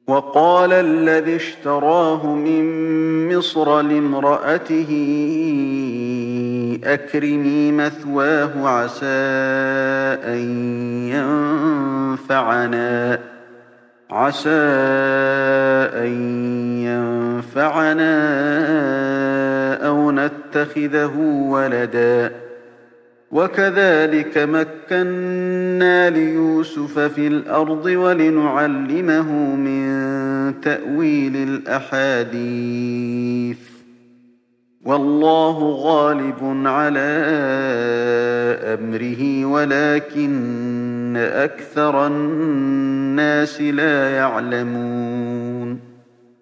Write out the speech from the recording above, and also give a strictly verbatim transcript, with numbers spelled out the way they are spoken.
وقال الذي اشتراه من مصر لامرأته أكرمي مثواه عسى أن ينفعنا عسى أن ينفعنا أو نتخذه ولدا وكذلك مكنا ليوسف في الأرض ولنعلمه من تأويل الأحاديث والله غالب على أمره ولكن أكثر الناس لا يعلمون